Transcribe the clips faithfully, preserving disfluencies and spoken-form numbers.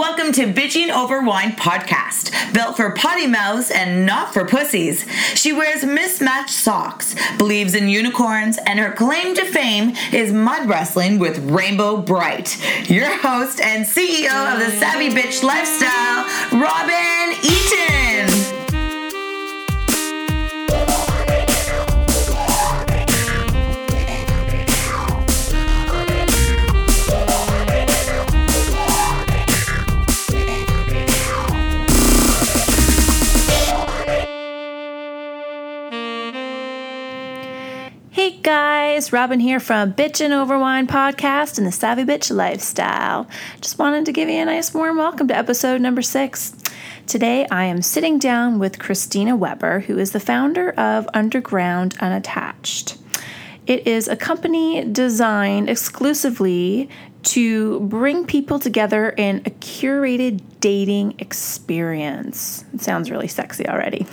Welcome to Bitching Over Wine podcast, built for potty mouths and not for pussies. She wears mismatched socks, believes in unicorns, and her claim to fame is mud wrestling with Rainbow Bright. Your host and C E O of the Savvy Bitch Lifestyle, Robin Eaton. Hey guys, Robin here from Bitchin' Over Wine podcast and the Savvy Bitch Lifestyle. Just wanted to give you a nice warm welcome to episode number six. Today I am sitting down with Christina Weber, who is the founder of Underground Unattached. It is a company designed exclusively to bring people together in a curated dating experience. It sounds really sexy already.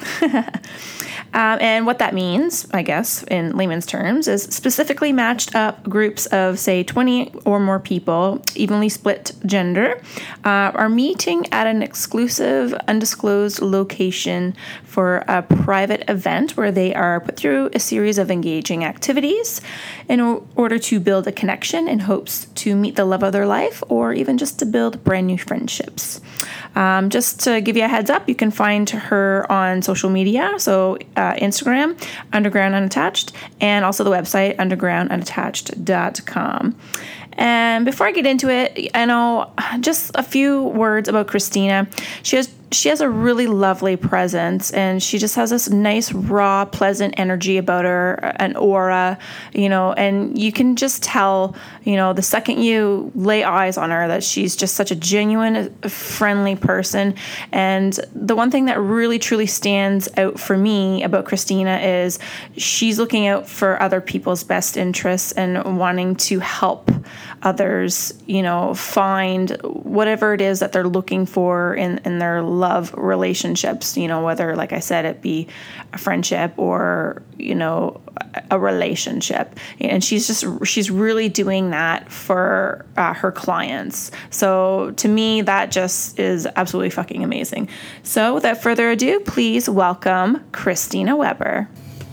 Um, and what that means, I guess, in layman's terms, is specifically matched up groups of, say, twenty or more people, evenly split gender, uh, are meeting at an exclusive, undisclosed location for a private event where they are put through a series of engaging activities in order to build a connection in hopes to meet the love of their life or even just to build brand new friendships. Um, just to give you a heads up, you can find her on social media, so uh, Instagram, Underground Unattached, and also the website, underground unattached dot com. And before I get into it, I know just a few words about Christina. She has She has a really lovely presence, and she just has this nice, raw, pleasant energy about her, an aura, you know, and you can just tell, you know, the second you lay eyes on her that she's just such a genuine, friendly person. And the one thing that really, truly stands out for me about Christina is she's looking out for other people's best interests and wanting to help others, you know, find whatever it is that they're looking for in, in their love relationships, you know, whether, like I said, it be a friendship or, you know, a relationship. And she's just, she's really doing that for uh, her clients. So to me, that just is absolutely fucking amazing. So without further ado, please welcome Christina Weber.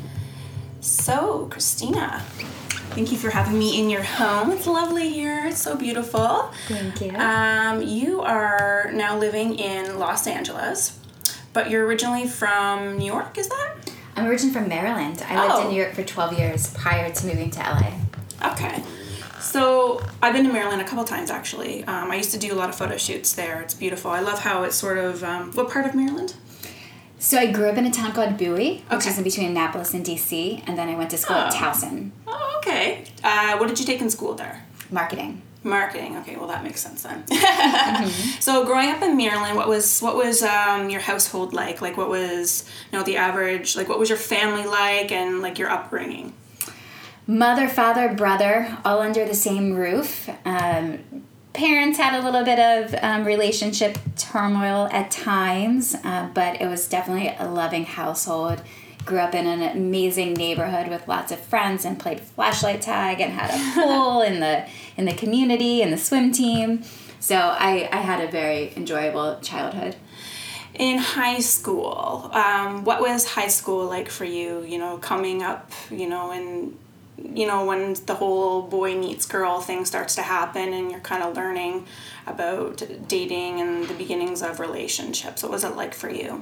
So, Christina, thank you for having me in your home. It's lovely here. It's so beautiful. Thank you. Um, you are now living in Los Angeles, but you're originally from New York, is that? I'm originally from Maryland. I lived Oh. in New York for twelve years prior to moving to L A. Okay. So, I've been to Maryland a couple times, actually. Um, I used to do a lot of photo shoots there. It's beautiful. I love how it's sort of... Um, what part of Maryland? So I grew up in a town called Bowie, which Okay. is in between Annapolis and D C, and then I went to school at Oh. Towson. Oh, okay. Uh, what did you take in school there? Marketing. Marketing. Okay, well that makes sense then. mm-hmm. So growing up in Maryland, what was what was um, your household like? Like what was you know the average? Like what was your family like, and like your upbringing? Mother, father, brother, all under the same roof. Um, parents had a little bit of um, relationship turmoil at times, uh, but it was definitely a loving household. Grew up in an amazing neighborhood with lots of friends and played flashlight tag and had a pool in the in the community and the swim team. So I, I had a very enjoyable childhood. In high school, um, what was high school like for you? You know, coming up, you know, and you know when the whole boy meets girl thing starts to happen, and you're kind of learning about dating and the beginnings of relationships. What was it like for you?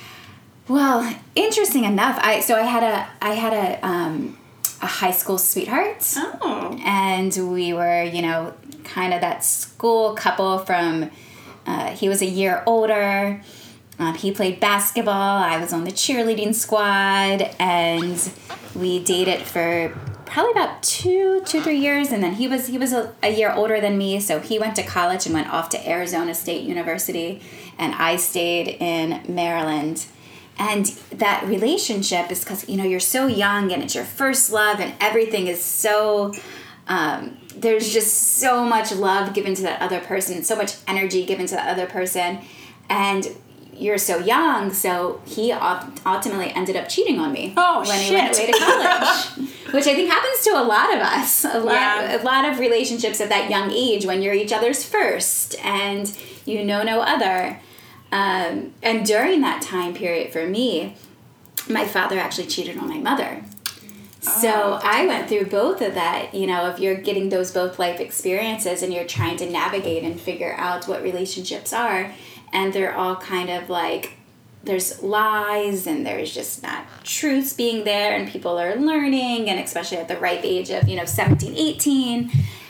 Well, interesting enough, I so I had a I had a um, a high school sweetheart, Oh. and we were you know kind of that school couple from. Uh, he was a year older. Um, he played basketball. I was on the cheerleading squad, and we dated for probably about two, two, three years. And then he was he was a, a year older than me, so he went to college and went off to Arizona State University, and I stayed in Maryland. And that relationship is because, you know, you're so young and it's your first love and everything is so, um, there's just so much love given to that other person, so much energy given to that other person. And you're so young, so he ultimately ended up cheating on me oh, when shit. he went away to college, which I think happens to a lot of us. A lot, Yeah. a lot of relationships at that young age when you're each other's first, and you know no other. Um, and during that time period for me, my father actually cheated on my mother. So oh, I went through both of that. You know, if you're getting those both life experiences and you're trying to navigate and figure out what relationships are, and they're all kind of like, there's lies and there's just not truths being there, and people are learning, and especially at the ripe age of, you know, seventeen, eighteen,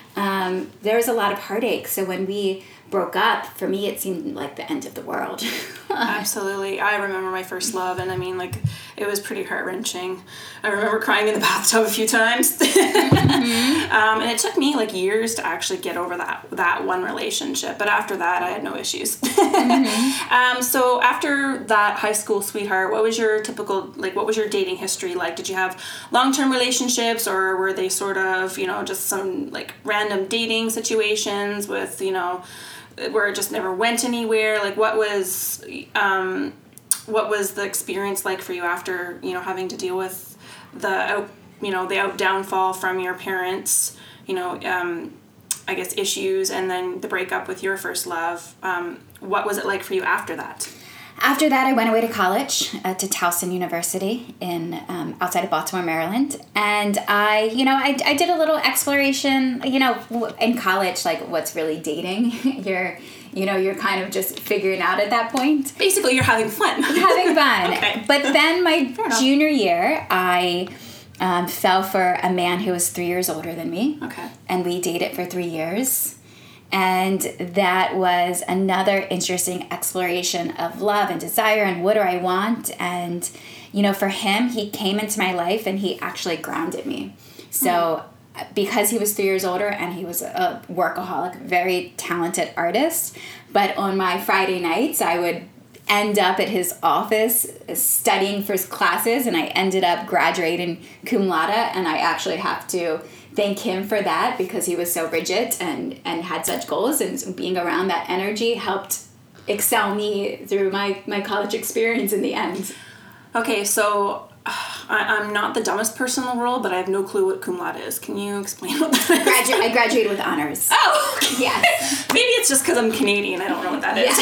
um, there was a lot of heartache. So when we broke up, for me it seemed like the end of the world. Absolutely. I remember my first love, and I mean, like, it was pretty heart-wrenching. I remember crying in the bathtub a few times. mm-hmm. um, and it took me like years to actually get over that that one relationship, but after that I had no issues. mm-hmm. um, so after that high school sweetheart, what was your typical, like, what was your dating history like? Did you have long-term relationships, or were they sort of, you know, just some like random dating situations with, you know, where it just never went anywhere? Like, what was um, what was the experience like for you after, you know, having to deal with the out, you know, the out downfall from your parents, you know, um, I guess issues, and then the breakup with your first love? Um, what was it like for you after that? After that, I went away to college, uh, to Towson University in um, outside of Baltimore, Maryland. And I, you know, I, I did a little exploration, you know, in college, like, what's really dating? you're, you know, you're kind of just figuring out at that point. Basically, you're having fun. having fun. Okay. But then my junior year, I um, fell for a man who was three years older than me. Okay. And we dated for three years. And that was another interesting exploration of love and desire and what do I want. And, you know, for him, he came into my life and he actually grounded me. So mm-hmm. because he was three years older and he was a workaholic, very talented artist, but on my Friday nights, I would end up at his office studying for his classes, and I ended up graduating cum laude, and I actually have to thank him for that because he was so rigid and, and had such goals, and being around that energy helped excel me through my, my college experience in the end. Okay, so I, I'm not the dumbest person in the world, but I have no clue what cum laude is. Can you explain what that is? Gradu- I graduated with honors. Oh, okay. Yes. Maybe it's just because I'm Canadian. I don't know what that is.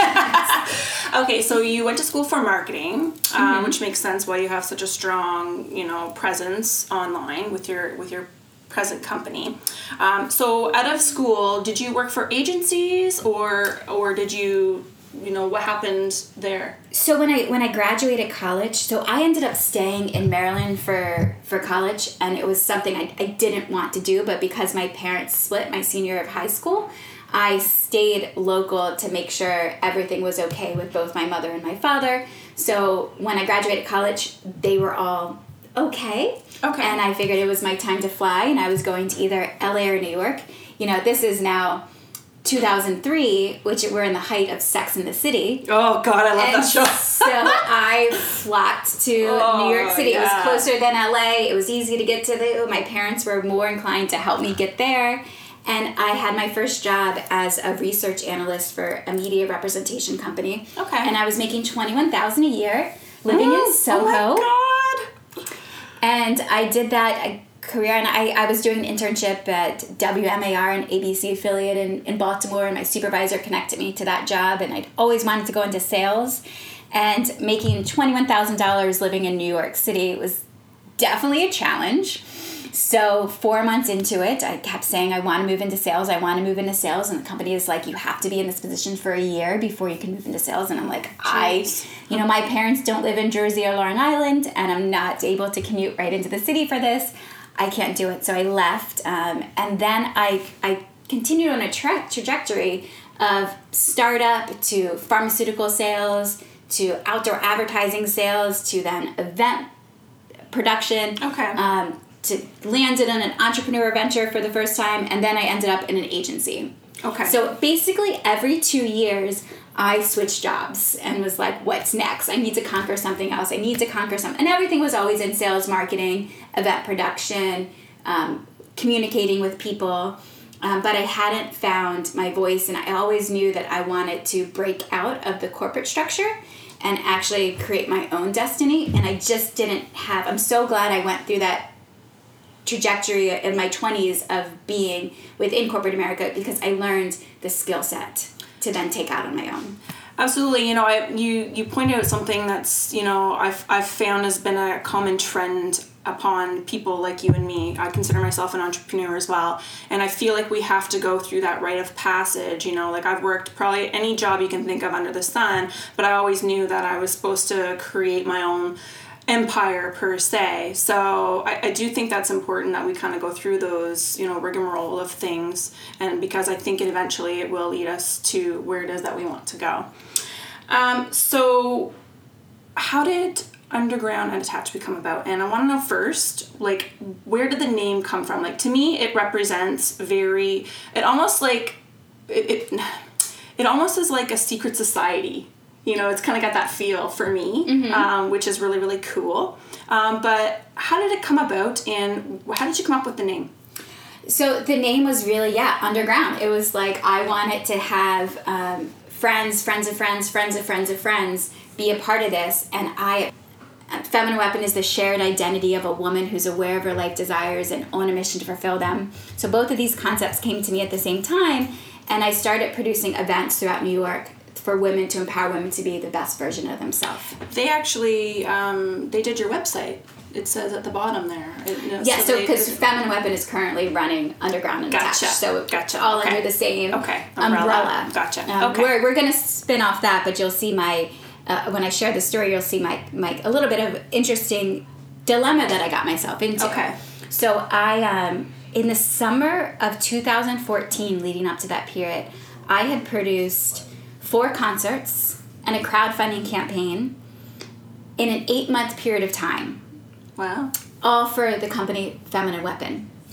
Yeah. Okay, so you went to school for marketing, mm-hmm. um, which makes sense why you have such a strong, you know, presence online with your with your present company. Um, so out of school, did you work for agencies, or or did you, you know, what happened there? So when I when I graduated college, so I ended up staying in Maryland for, for college, and it was something I, I didn't want to do, but because my parents split my senior year of high school, I stayed local to make sure everything was okay with both my mother and my father. So when I graduated college, they were all okay. Okay. And I figured it was my time to fly, and I was going to either L A or New York. You know, this is now two thousand three, which we're in the height of Sex and the City. Oh, God, I love and that show. So I flocked to oh, New York City. Yeah. It was closer than L A. It was easy to get to. The, my parents were more inclined to help me get there. And I had my first job as a research analyst for a media representation company. Okay. And I was making twenty-one thousand dollars a year, living oh, in Soho. Oh, my God. And I did that a career, and I, I was doing an internship at W M A R, an A B C affiliate in, in Baltimore, and my supervisor connected me to that job, and I'd always wanted to go into sales. And making twenty-one thousand dollars living in New York City was definitely a challenge. So four months into it, I kept saying, I want to move into sales, I want to move into sales. And the company is like, you have to be in this position for a year before you can move into sales. And I'm like, Jeez. I, you know, my parents don't live in Jersey or Long Island, and I'm not able to commute right into the city for this. I can't do it. So I left. Um, and then I, I continued on a tra- trajectory of startup to pharmaceutical sales to outdoor advertising sales to then event production. Okay. Um, to landed in an entrepreneur venture for the first time, and then I ended up in an agency. Okay. So basically every two years I switched jobs and was like, what's next? I need to conquer something else. I need to conquer something. And everything was always in sales, marketing, event production, um, communicating with people. Um, but I hadn't found my voice, and I always knew that I wanted to break out of the corporate structure and actually create my own destiny. And I just didn't have, I'm so glad I went through that trajectory in my twenties of being within corporate America, because I learned the skill set. to then take out on my own. Absolutely. You know, I you you pointed out something that's, you know, I've I've found has been a common trend upon people like you and me. I consider myself an entrepreneur as well, and I feel like we have to go through that rite of passage. You know, like I've worked probably any job you can think of under the sun, but I always knew that I was supposed to create my own empire per se. So I, I do think that's important that we kind of go through those, you know, rigmarole of things, and because I think it eventually it will lead us to where it is that we want to go. Um, so how did Underground and Attached become about? And I want to know first, like, where did the name come from? Like, to me, it represents very, it almost like, it, it, it almost is like a secret society. You know, it's kind of got that feel for me, mm-hmm. um, which is really, really cool. Um, but how did it come about, and how did you come up with the name? So the name was really, yeah, Underground. It was like I wanted to have um, friends, friends of friends, friends of friends of friends be a part of this. And I, Feminine Weapon is the shared identity of a woman who's aware of her life desires and on a mission to fulfill them. So both of these concepts came to me at the same time, and I started producing events throughout New York for women to empower women to be the best version of themselves. They actually, um, they did your website. It says at the bottom there. It, you know, yeah, so because so Feminine Weapon is currently running Underground and Gotcha. Attached. So gotcha. all okay. under the same okay. umbrella. umbrella. Gotcha. Um, okay. We're, we're going to spin off that, but you'll see my, uh, when I share the story, you'll see my, my, a little bit of interesting dilemma that I got myself into. Okay. So I, um, in the summer of two thousand fourteen, leading up to that period, I had produced four concerts and a crowdfunding campaign in an eight-month period of time. Wow. All for the company Feminine Weapon.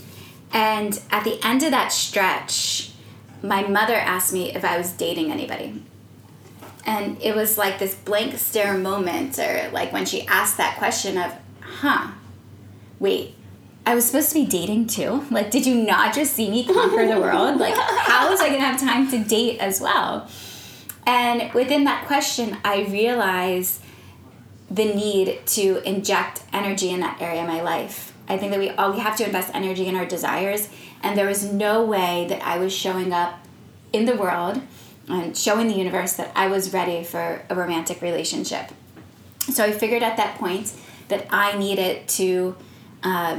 And at the end of that stretch, my mother asked me if I was dating anybody. And it was like this blank stare moment, or like when she asked that question of, huh, wait, I was supposed to be dating too? Like, did you not just see me conquer the world? Like, how was I going to have time to date as well? And within that question, I realized the need to inject energy in that area of my life. I think that we all we have to invest energy in our desires, and there was no way that I was showing up in the world and showing the universe that I was ready for a romantic relationship. So I figured at that point that I needed to, um,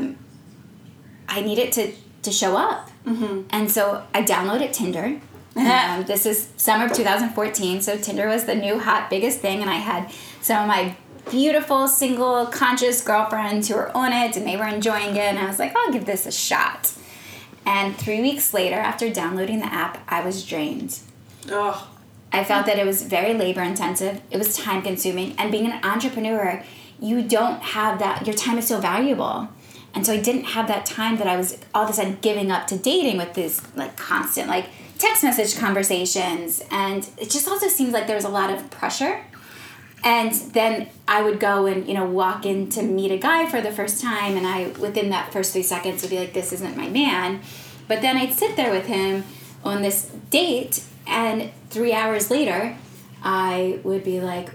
I needed to, to show up. Mm-hmm. And so I downloaded Tinder. Um, this is summer of two thousand fourteen, so Tinder was the new hot biggest thing, and I had some of my beautiful, single, conscious girlfriends who were on it, and they were enjoying it, and I was like, I'll give this a shot. And three weeks later, after downloading the app, I was drained. Oh. I felt that it was very labor-intensive, it was time-consuming, and being an entrepreneur, you don't have that, your time is so valuable. And so I didn't have that time that I was all of a sudden giving up to dating with this like constant, like, text message conversations, and it just also seems like there was a lot of pressure. And then I would go and, you know, walk in to meet a guy for the first time, and I, within that first three seconds, would be like, this isn't my man. But then I'd sit there with him on this date, and three hours later, I would be like,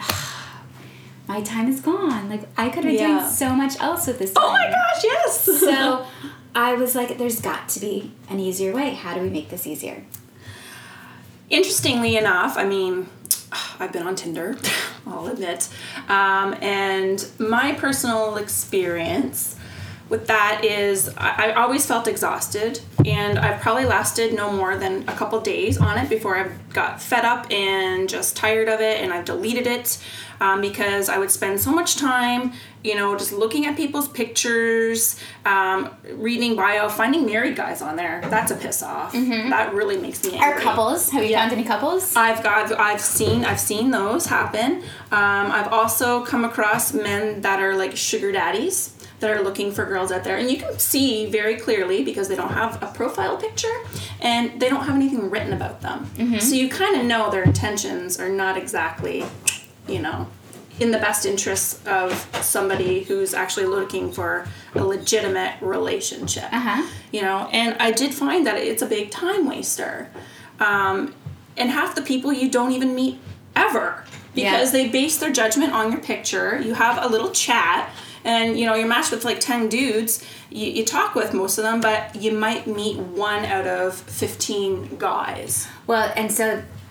my time is gone. Like, I could have yeah. done so much else with this time. Oh my gosh, yes! So I was like, there's got to be an easier way. How do we make this easier? Interestingly enough, I mean, I've been on Tinder, I'll admit, um, and my personal experience with that is I, I always felt exhausted, and I've probably lasted no more than a couple days on it before I got fed up and just tired of it, and I've deleted it um, because I would spend so much time, you know, just looking at people's pictures, um, reading bio, finding married guys on there. That's a piss off. Mm-hmm. That really makes me angry. Are couples? Have you yeah. found any couples? I've got, I've seen, I've seen those happen. Um, I've also come across men that are like sugar daddies that are looking for girls out there, and you can see very clearly because they don't have a profile picture and they don't have anything written about them. Mm-hmm. So you kind of know their intentions are not exactly, you know, in the best interests of somebody who's actually looking for a legitimate relationship. Uh-huh. You know, and I did find that it's a big time waster. Um, and half the people you don't even meet ever because yeah. they base their judgment on your picture. You have a little chat, and, you know, you're matched with like ten dudes. You, you talk with most of them, but you might meet one out of fifteen guys. Well, and so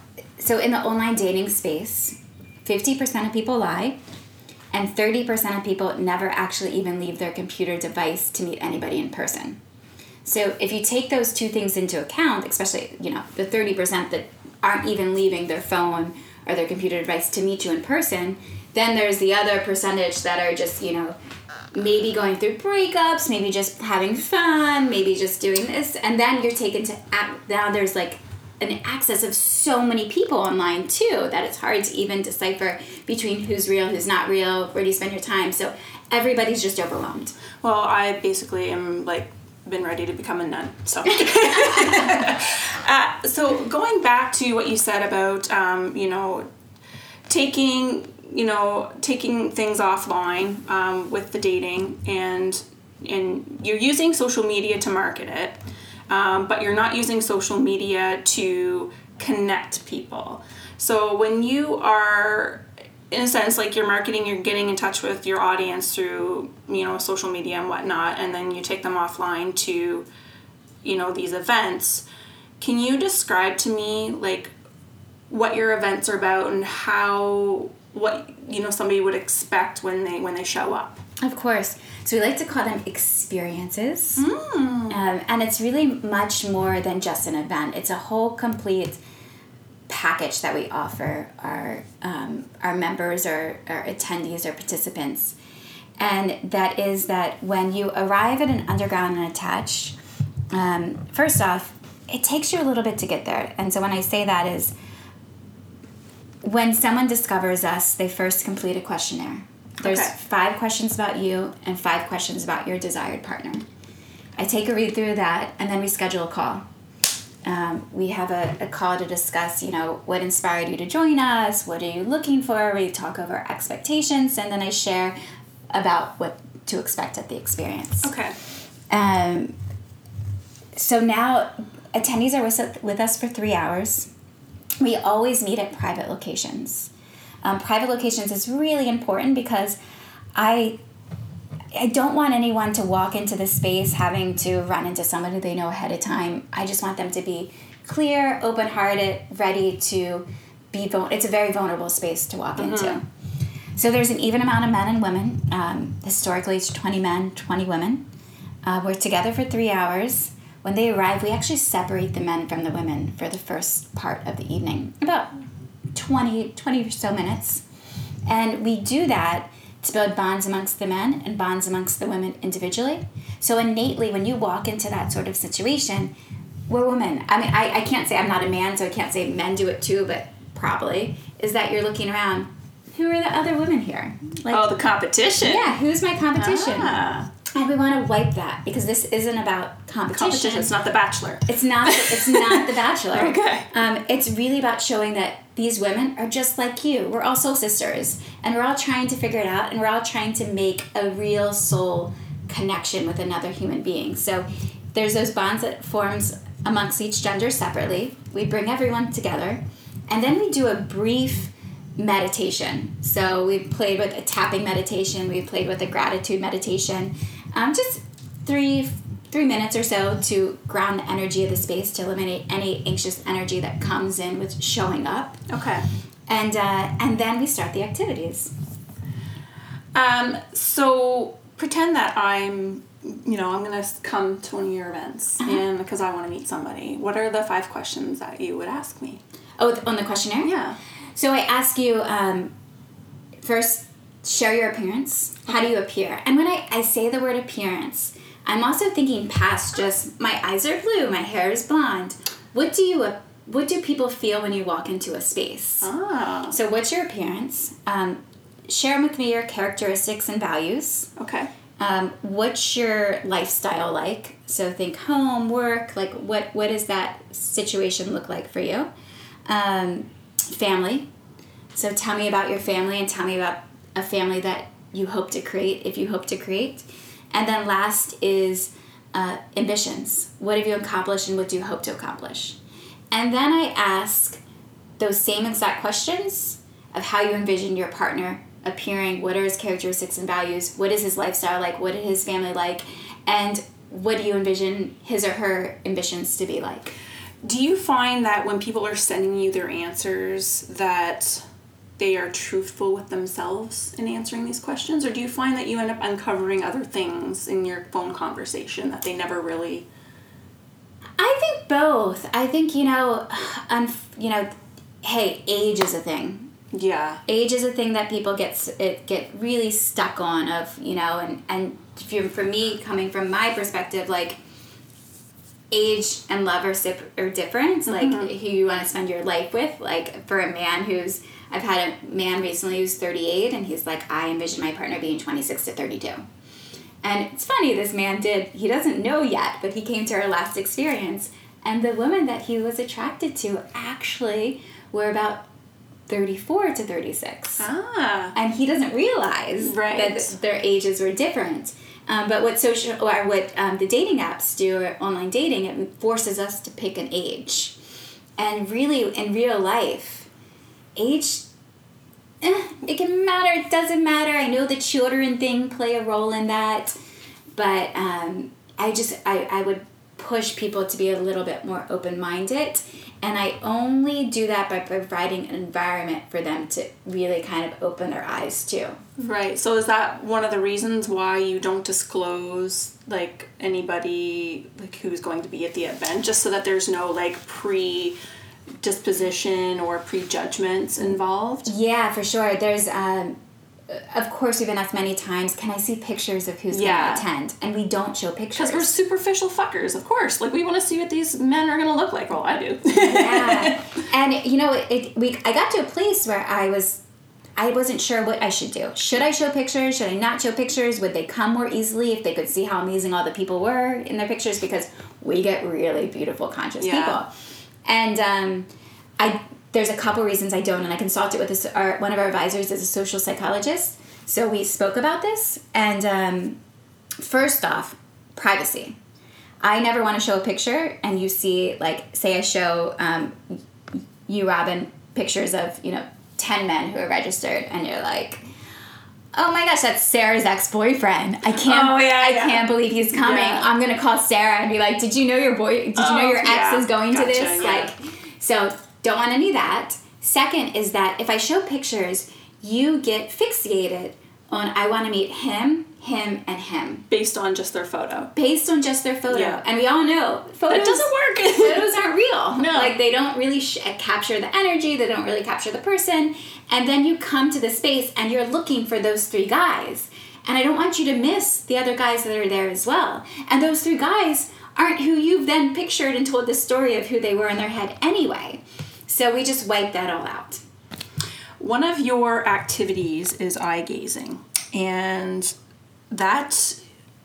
so in the online dating space, fifty percent of people lie, and thirty percent of people never actually even leave their computer device to meet anybody in person. So if you take those two things into account, especially, you know, the thirty percent that aren't even leaving their phone or their computer device to meet you in person, then there's the other percentage that are just, you know, maybe going through breakups, maybe just having fun, maybe just doing this, and then you're taken to, now there's like an access of so many people online too that it's hard to even decipher between who's real, who's not real, where do you spend your time. So everybody's just overwhelmed. Well, I basically am like been ready to become a nun. So, uh, so going back to what you said about, um, you know, taking, you know, taking things offline um, with the dating, and and you're using social media to market it, um, but you're not using social media to connect people. So when you are, in a sense, like you're marketing, you're getting in touch with your audience through, you know, social media and whatnot, and then you take them offline to, you know, these events. Can you describe to me, like, what your events are about and how, what, you know, somebody would expect when they when they show up? Of course. So we like to call them experiences. Mm. Um, and it's really much more than just an event. It's a whole complete package that we offer our um, our members or our attendees or participants, and that is that when you arrive at an underground and attach, um, first off, it takes you a little bit to get there. And so when I say that is, when someone discovers us, they first complete a questionnaire. There's Okay. five questions about you and five questions about your desired partner. I take a read through that, and then we schedule a call. Um, we have a, a call to discuss, you know, what inspired you to join us, what are you looking for, we talk over expectations, and then I share about what to expect at the experience. Okay. Um, so now attendees are with, with us for three hours. We always meet at private locations. Um, private locations is really important because I I don't want anyone to walk into the space having to run into somebody they know ahead of time. I just want them to be clear, open-hearted, ready to be vul- it's a very vulnerable space to walk Mm-hmm. into. So there's an even amount of men and women. Um, historically, it's twenty men, twenty women. Uh, we're together for three hours. When they arrive, we actually separate the men from the women for the first part of the evening, about twenty, twenty or so minutes. And we do that to build bonds amongst the men and bonds amongst the women individually. So innately, when you walk into that sort of situation, we're women. I mean, I, I can't say I'm not a man, so I can't say men do it too, but probably, is that you're looking around, who are the other women here? Like, Oh, the competition. yeah, who's my competition? Ah. And we want to wipe that because this isn't about competition. Competition. It's not The Bachelor. It's not. It's not The Bachelor. Okay. Um, it's really about showing that these women are just like you. We're all soul sisters, and we're all trying to figure it out, and we're all trying to make a real soul connection with another human being. So there's those bonds that forms amongst each gender separately. We bring everyone together, and then we do a brief meditation. So we played with a tapping meditation. We played with a gratitude meditation. Um, just three three minutes or so to ground the energy of the space, to eliminate any anxious energy that comes in with showing up. Okay. And uh, and then we start the activities. Um, so pretend that I'm, you know, I'm going to come to one of your events, Uh-huh. and because I want to meet somebody. What are the five questions that you would ask me? Oh, on the questionnaire? Yeah. So I ask you, um, first, share your appearance. How do you appear? And when I, I say the word appearance, I'm also thinking past just, my eyes are blue, my hair is blonde. What do you, uh, what do people feel when you walk into a space? Ah. So what's your appearance? Um, share with me your characteristics and values. Okay. Um, what's your lifestyle like? So think home, work, like what, what does that situation look like for you? Um, family. So tell me about your family and tell me about a family that you hope to create, if you hope to create. And then last is uh, ambitions. What have you accomplished and what do you hope to accomplish? And then I ask those same exact questions of how you envision your partner appearing, what are his characteristics and values, what is his lifestyle like, what is his family like, and what do you envision his or her ambitions to be like? Do you find that when people are sending you their answers that they are truthful with themselves in answering these questions? Or do you find that you end up uncovering other things in your phone conversation that they never really... I think both. I think, you know, um, you know, hey, age is a thing. Yeah. Age is a thing that people get it get really stuck on of, you know, and, and if you're, for me, coming from my perspective, like, age and love are, sip, are different. Like, mm-hmm. who you want to spend your life with. Like, for a man who's... I've had a man recently who's thirty-eight, and he's like, I envision my partner being twenty-six to thirty-two. And it's funny, this man did, he doesn't know yet, but he came to our last experience, and the women that he was attracted to actually were about thirty-four to thirty-six. Ah. And he doesn't realize right. that their ages were different. Um, but what social, or what um, the dating apps do, or online dating, it forces us to pick an age. And really, in real life, age, eh, it can matter, it doesn't matter. I know the children thing play a role in that, but um, I just, I, I would push people to be a little bit more open-minded, and I only do that by providing an environment for them to really kind of open their eyes to. Right. So is that one of the reasons why you don't disclose, like, anybody, like, who's going to be at the event, just so that there's no, like, pre- disposition or prejudgments involved? Yeah, for sure. There's, um, of course, we've been asked many times, can I see pictures of who's yeah. going to attend? And we don't show pictures. Because we're superficial fuckers, of course. Like, we want to see what these men are going to look like. Well, I do. Yeah. And, you know, it, we I got to a place where I was, I wasn't sure what I should do. Should I show pictures? Should I not show pictures? Would they come more easily if they could see how amazing all the people were in their pictures? Because we get really beautiful, conscious yeah. people. And um, I there's a couple reasons I don't, and I consulted with this, our, one of our advisors is a social psychologist, so we spoke about this. And um, first off, privacy. I never want to show a picture, and you see, like, say I show um, you, Robin, pictures of, you know, ten men who are registered, and you're like, oh my gosh, that's Sarah's ex-boyfriend. I can't oh, yeah, I yeah. can't believe he's coming. Yeah. I'm going to call Sarah and be like, did you know your boy, did you oh, know your ex yeah. is going gotcha, to this? Yeah. Like, so don't want any of that. Second is that if I show pictures, you get fixated on, I want to meet him, him, and him. Based on just their photo. Based on just their photo. Yeah. And we all know photos... That doesn't work. Photos aren't real. No. Like, they don't really sh- capture the energy. They don't really capture the person. And then you come to the space and you're looking for those three guys. And I don't want you to miss the other guys that are there as well. And those three guys aren't who you've then pictured and told the story of who they were in their head anyway. So we just wipe that all out. One of your activities is eye gazing. And that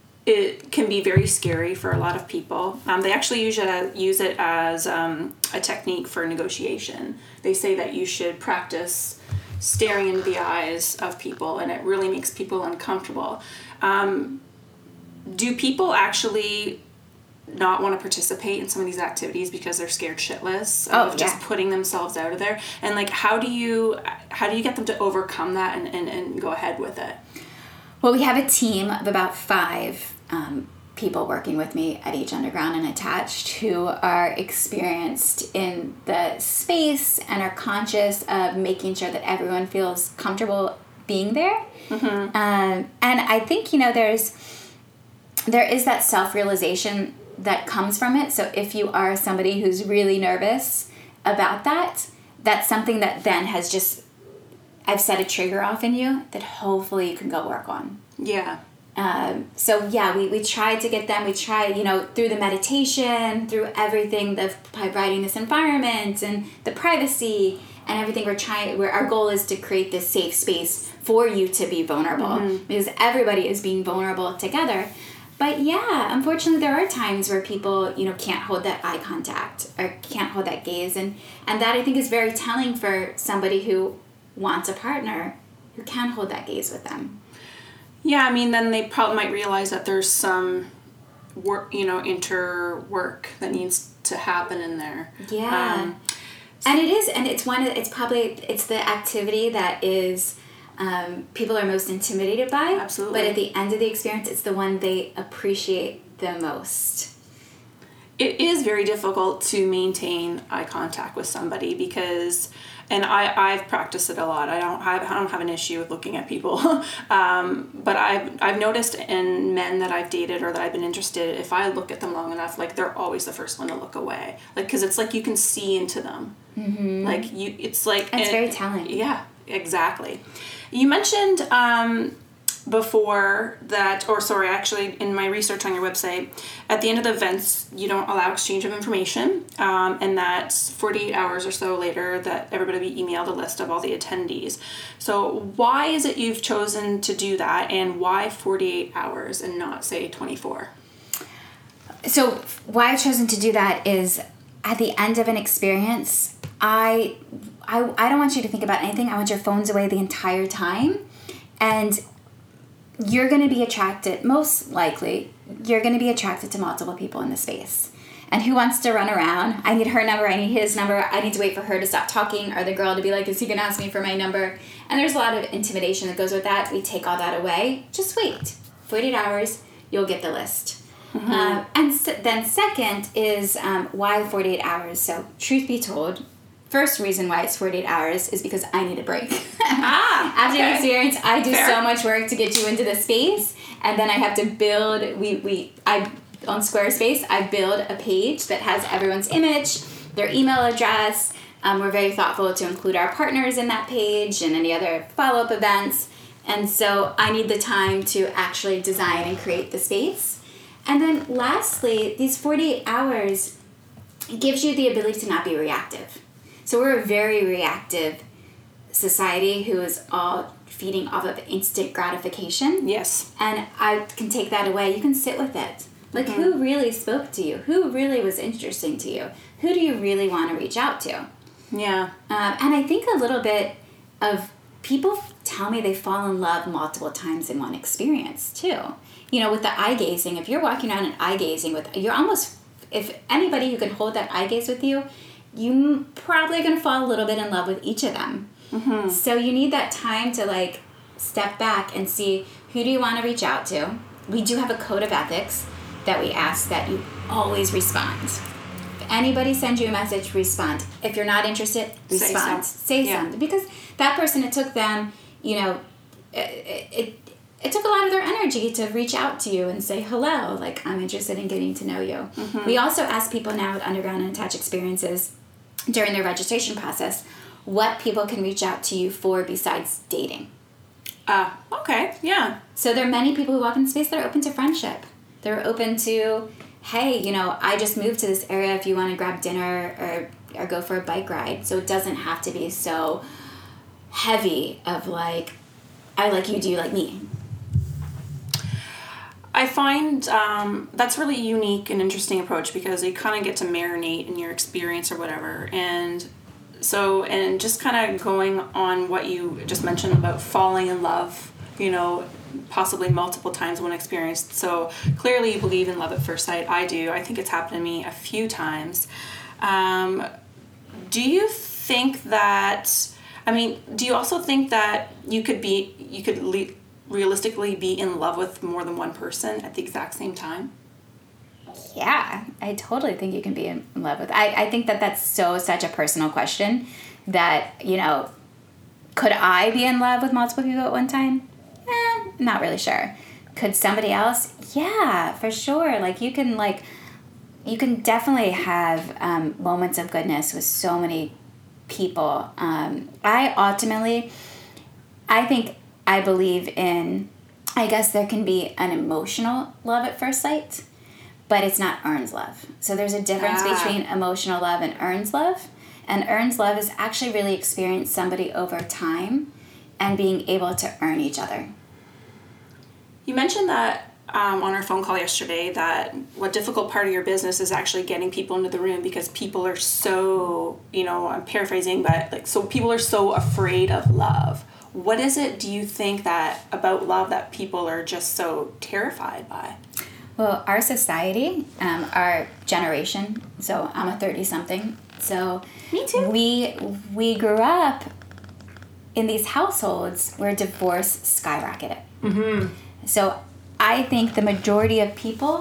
it can be very scary for a lot of people. Um, they actually use it, use it as um, a technique for negotiation. They say that you should practice staring into the eyes of people, and it really makes people uncomfortable. Um, do people actually not want to participate in some of these activities because they're scared shitless of oh, just yeah. putting themselves out of there? And like, how do you how do you get them to overcome that and, and, and go ahead with it? Well, we have a team of about five um, people working with me at H Underground and Attached who are experienced in the space and are conscious of making sure that everyone feels comfortable being there. Mm-hmm. Um, and I think, you know, there's there is that self-realization that comes from it. So if you are somebody who's really nervous about that, that's something that then has just, I've set a trigger off in you that hopefully you can go work on. Yeah. Um, so yeah, we, we try to get them, we try, you know, through the meditation, through everything, the providing this environment and the privacy and everything we're trying, where our goal is to create this safe space for you to be vulnerable, mm-hmm. because everybody is being vulnerable together. But yeah, unfortunately there are times where people, you know, can't hold that eye contact or can't hold that gaze. And, and that I think is very telling for somebody who wants a partner who can hold that gaze with them. Yeah, I mean, then they probably might realize that there's some work, you know, inter work that needs to happen in there. Yeah. Um, and it is, and it's one of, it's probably, it's the activity that is, um, people are most intimidated by. Absolutely. But at the end of the experience, it's the one they appreciate the most. it is very difficult to maintain eye contact with somebody because, and I, I've practiced it a lot. I don't have, I don't have an issue with looking at people. um, but I've, I've noticed in men that I've dated or that I've been interested, if I look at them long enough, like they're always the first one to look away. Like, cause it's like you can see into them. Mm-hmm. Like you, it's like. That's it, very telling. Yeah, exactly. You mentioned, um, before that, or sorry, actually in my research on your website, at the end of the events, you don't allow exchange of information, um, and that forty-eight hours or so later that everybody be emailed a list of all the attendees. So why is it you've chosen to do that, and why forty-eight hours and not, say, twenty-four? So why I've chosen to do that is at the end of an experience, I, I, I don't want you to think about anything. I want your phones away the entire time, and you're going to be attracted, most likely, you're going to be attracted to multiple people in the space. And who wants to run around? I need her number, I need his number, I need to wait for her to stop talking, or the girl to be like, is he going to ask me for my number? And there's a lot of intimidation that goes with that. We take all that away. Just wait. forty-eight hours, you'll get the list. Mm-hmm. Um, and so, then second is um, why forty-eight hours? So truth be told, first reason why it's forty-eight hours is because I need a break. Ah, After okay. the experience, I do Fair. so much work to get you into the space, and then I have to build, we, we I on Squarespace, I build a page that has everyone's image, their email address. Um, we're very thoughtful to include our partners in that page and any other follow-up events. And so I need the time to actually design and create the space. And then lastly, these forty-eight hours gives you the ability to not be reactive. So we're a very reactive society who is all feeding off of instant gratification. Yes. And I can take that away. You can sit with it. Like, mm-hmm. who really spoke to you? Who really was interesting to you? Who do you really want to reach out to? Yeah. Um, and I think a little bit of people tell me they fall in love multiple times in one experience, too. You know, with the eye gazing, if you're walking around and eye gazing with, you're almost, if anybody who can hold that eye gaze with you, you probably are going to fall a little bit in love with each of them. Mm-hmm. So you need that time to, like, step back and see, who do you want to reach out to? We do have a code of ethics that we ask that you always respond. If anybody sends you a message, respond. If you're not interested, respond. Say, Say yeah. something. Yeah. Because that person, it took them, you know, it, it it took a lot of their energy to reach out to you and say, hello, like, I'm interested in getting to know you. Mm-hmm. We also ask people now with Underground and Attached Experiences during their registration process what people can reach out to you for besides dating. Ah, uh, okay, yeah. So there are many people who walk in space that are open to friendship. They're open to, hey, you know, I just moved to this area if you want to grab dinner or, or go for a bike ride. So it doesn't have to be so heavy of like, I like you, do you like me? I find um, that's really unique and interesting approach because you kind of get to marinate in your experience or whatever. And so, and just kind of going on what you just mentioned about falling in love, you know, possibly multiple times one experience. So clearly you believe in love at first sight. I do. I think it's happened to me a few times. Um, do you think that, I mean, do you also think that you could be, you could le- realistically be in love with more than one person at the exact same time? Yeah, I totally think you can be in love with. I, I think that that's so such a personal question that, you know, could I be in love with multiple people at one time? Eh, not really sure. Could somebody else? Yeah, for sure. Like you can like, you can definitely have um, moments of goodness with so many people. Um, I ultimately, I think I believe in, I guess there can be an emotional love at first sight, but it's not earned love. So there's a difference ah. between emotional love and earned love. And earned love is actually really experiencing somebody over time and being able to earn each other. You mentioned that um, on our phone call yesterday that what difficult part of your business is actually getting people into the room because people are so, you know, I'm paraphrasing, but like, so people are so afraid of love. What is it, do you think, that about love that people are just so terrified by? Well, our society, um, our generation, so I'm a thirty-something, so Me too. we we grew up in these households where divorce skyrocketed. Mm-hmm. So I think the majority of people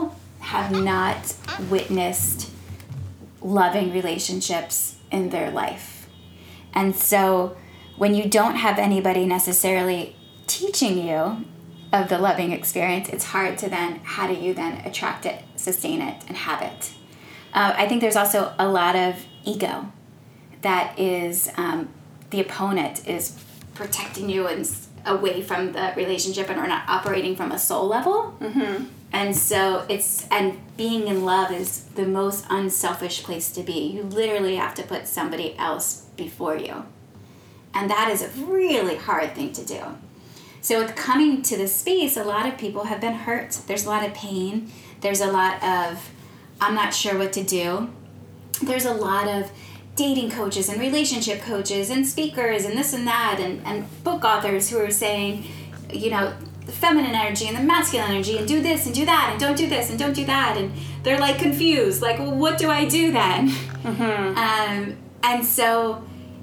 have not witnessed loving relationships in their life. And so when you don't have anybody necessarily teaching you of the loving experience, it's hard to then, how do you then attract it, sustain it, and have it? Uh, I think there's also a lot of ego that is, um, the opponent is protecting you and away from the relationship and are not operating from a soul level. Mm-hmm. And so it's, and being in love is the most unselfish place to be. You literally have to put somebody else before you. And that is a really hard thing to do. So with coming to this space, a lot of people have been hurt. There's a lot of pain. There's a lot of, I'm not sure what to do. There's a lot of dating coaches and relationship coaches and speakers and this and that and, and book authors who are saying, you know, the feminine energy and the masculine energy and do this and do that and don't do this and don't do that. And they're like confused, like, well, what do I do then? Mm-hmm. Um, and so,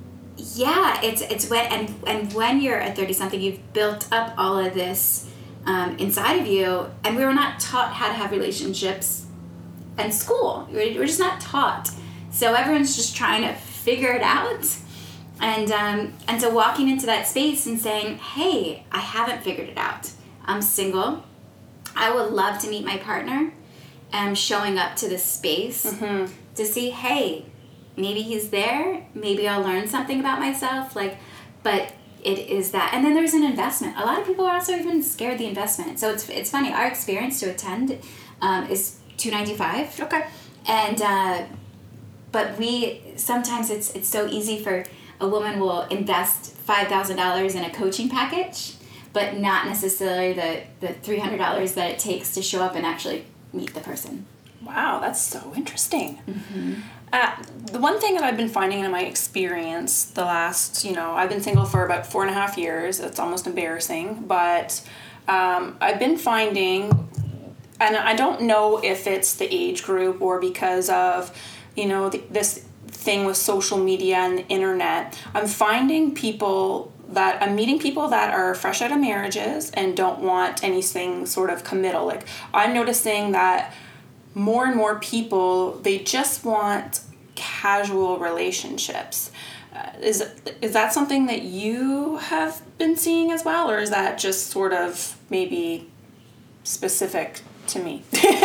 yeah, it's it's when, and, and when you're at thirty something, you've built up all of this um, inside of you. And we were not taught how to have relationships in school. We're, we're just not taught. So everyone's just trying to figure it out. And um, and so walking into that space and saying, hey, I haven't figured it out. I'm single. I would love to meet my partner. And showing up to this space mm-hmm. to see, hey, maybe he's there. Maybe I'll learn something about myself. Like, but it is that. And then there's an investment. A lot of people are also even scared of the investment. So it's it's funny. Our experience to attend um, is two hundred ninety-five dollars. Okay. And uh, but we sometimes it's it's so easy for a woman will invest five thousand dollars in a coaching package, but not necessarily the, the three hundred dollars that it takes to show up and actually meet the person. Wow, that's so interesting. Mm-hmm. Uh, the one thing that I've been finding in my experience the last, you know, I've been single for about four and a half years. It's almost embarrassing, but um, I've been finding, and I don't know if it's the age group or because of, you know, the, this thing with social media and the internet, I'm finding people that I'm meeting people that are fresh out of marriages and don't want anything sort of committal. Like, I'm noticing that more and more people, they just want casual relationships. Uh, is is that something that you have been seeing as well, or is that just sort of maybe specific to me?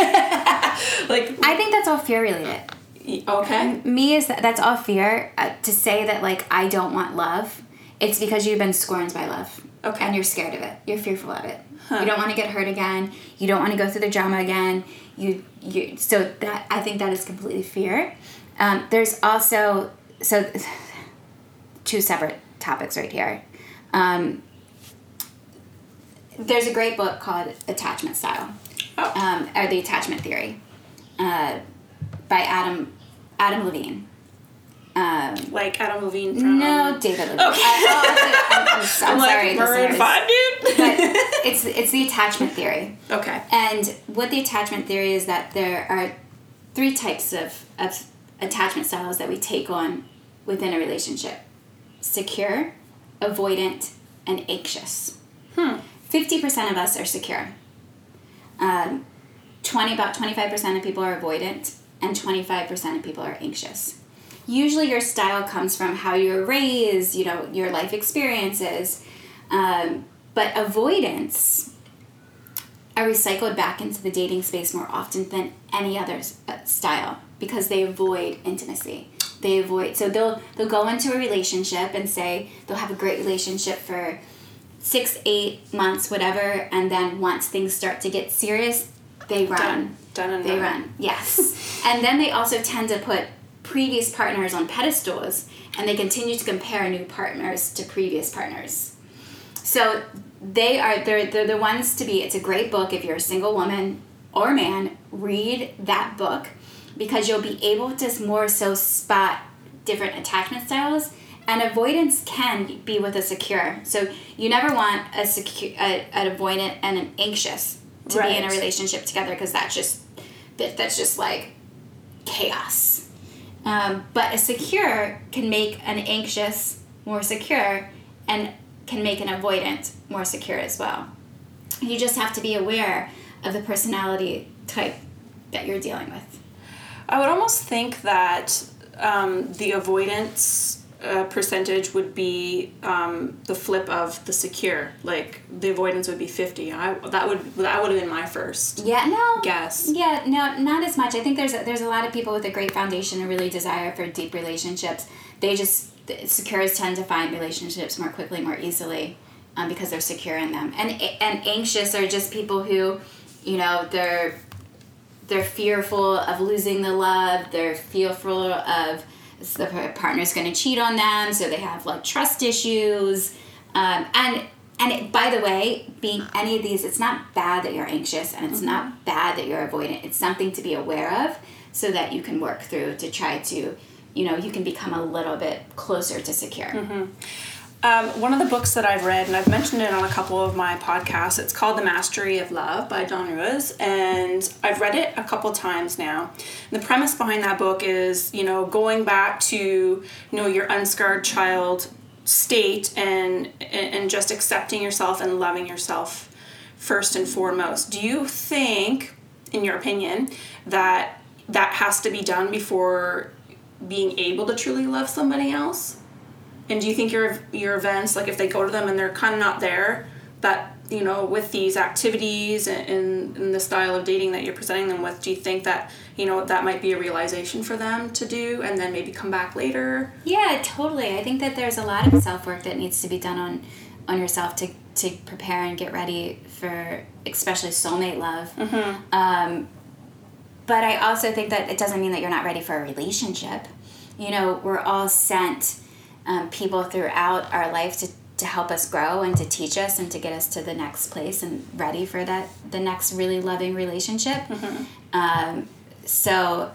Like, I think that's all fear related. Okay. Me is that that's all fear. Uh, to say that like I don't want love, it's because you've been scorned by love. Okay. And you're scared of it. You're fearful of it. Huh. You don't want to get hurt again. You don't want to go through the drama again. You you so that I think that is completely fear. Um, there's also so two separate topics right here. Um, there's a great book called Attachment Style, Oh. um, or the Attachment Theory, uh, by Adam Adam Levine. Um, Like Adam Levine from... no, David Levine. Okay. I, oh, I'm, I'm, so- I'm I'm sorry. like, Maroon five, dude? But it's it's the attachment theory. Okay. And what the attachment theory is that there are three types of, of attachment styles that we take on within a relationship. Secure, avoidant, and anxious. Hmm. fifty percent of us are secure. Um, twenty about twenty-five percent of people are avoidant, and twenty-five percent of people are anxious. Usually your style comes from how you were raised, you know, your life experiences. Um, but avoidance are recycled back into the dating space more often than any other style because they avoid intimacy. They avoid, so they'll they'll go into a relationship and say they'll have a great relationship for six, eight months, whatever, and then once things start to get serious, they run. Done. Done and They done. run, yes. And then they also tend to put previous partners on pedestals, and they continue to compare new partners to previous partners. So they are, they're, they're the ones to be, it's a great book if you're a single woman or man, read that book because you'll be able to more so spot different attachment styles, and avoidance can be with a secure. So you never want a secure, a, an avoidant and an anxious to Right. be in a relationship together because that's just, that, that's just like chaos. Um, but a secure can make an anxious more secure and can make an avoidant more secure as well. You just have to be aware of the personality type that you're dealing with? I would almost think that um, the avoidance uh, percentage would be um, the flip of the secure. Like the avoidance would be fifty. I that would that would have been my first. Yeah, no. Guess. Yeah, no, not as much. I think there's a, there's a lot of people with a great foundation and really desire for deep relationships. They just secures tend to find relationships more quickly, more easily, um, because they're secure in them. And and anxious are just people who, you know, they're they're fearful of losing the love. They're fearful of the partner's going to cheat on them, so they have like trust issues. Um, and and it, by the way, being any of these, it's not bad that you're anxious, and it's mm-hmm. not bad that you're avoidant. It's something to be aware of, so that you can work through to try to, you know, you can become a little bit closer to secure. Mm-hmm. Um, one of the books that I've read, and I've mentioned it on a couple of my podcasts, it's called The Mastery of Love by Don Ruiz, and I've read it a couple times now. And the premise behind that book is, you know, going back to, you know, your unscarred child state and and just accepting yourself and loving yourself first and foremost. Do you think, in your opinion, that that has to be done before being able to truly love somebody else? And do you think your your events, like if they go to them and they're kind of not there, that, you know, with these activities and, and the style of dating that you're presenting them with, do you think that, you know, that might be a realization for them to do and then maybe come back later? Yeah, totally. I think that there's a lot of self-work that needs to be done on, on yourself to, to prepare and get ready for especially soulmate love. Mm-hmm. Um, but I also think that it doesn't mean that you're not ready for a relationship. You know, we're all sent um, people throughout our life to, to help us grow and to teach us and to get us to the next place and ready for that the next really loving relationship. Mm-hmm. Um, so,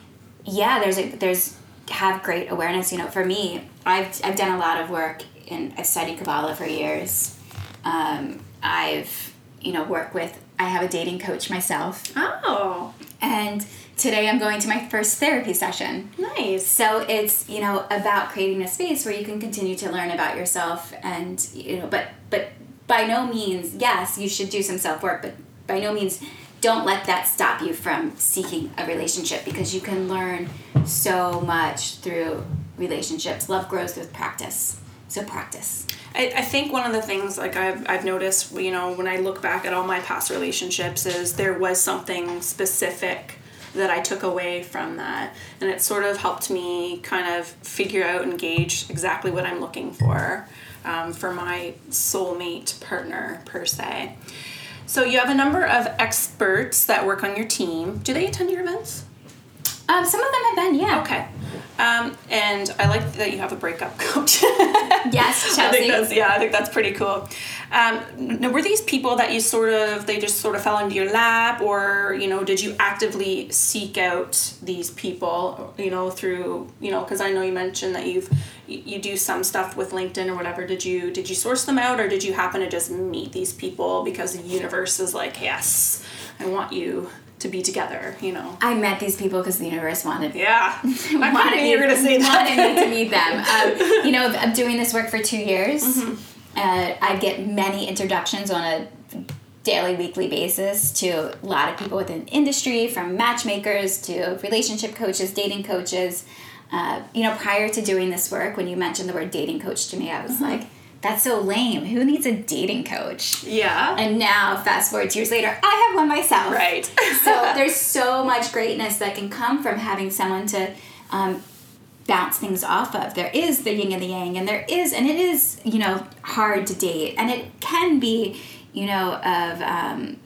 yeah, there's a, there's have great awareness. You know, for me, I've I've done a lot of work and I've studied Kabbalah for years. Um, I've you know worked with. I have a dating coach myself. Oh. And today I'm going to my first therapy session. Nice. So it's, you know, about creating a space where you can continue to learn about yourself and, you know, but but by no means, yes, you should do some self-work, but by no means don't let that stop you from seeking a relationship, because you can learn so much through relationships. Love grows with practice. So practice. I, I think one of the things, like, I've, I've noticed, you know, when I look back at all my past relationships is there was something specific that I took away from that. And it sort of helped me kind of figure out and gauge exactly what I'm looking for um, for my soulmate partner, per se. So you have a number of experts that work on your team. Do they attend your events? Um, some of them have been, yeah. Okay. Um, and I like that you have a breakup coach. Yes, Chelsea. I think that's, yeah, I think that's pretty cool. Um, now, were these people that you sort of, they just sort of fell into your lap, or, you know, did you actively seek out these people, you know, through, you know, because I know you mentioned that you've, you, you do some stuff with LinkedIn or whatever. Did you, did you source them out, or did you happen to just meet these people because the universe is like, yes, I want you to be together, you know? I met these people because the universe wanted Yeah. I wanted me, you were going to say that. wanted me to meet them. Um, you know, I'm doing this work for two years. Mm-hmm. Uh, I get many introductions on a daily, weekly basis to a lot of people within industry, from matchmakers to relationship coaches, dating coaches. Uh, you know, prior to doing this work, when you mentioned the word dating coach to me, I was mm-hmm. like, that's so lame. Who needs a dating coach? Yeah. And now, fast forward two years later, I have one myself. Right. So there's so much greatness that can come from having someone to um, bounce things off of. There is the yin and the yang, and there is, and it is, you know, hard to date. And it can be, you know, of um,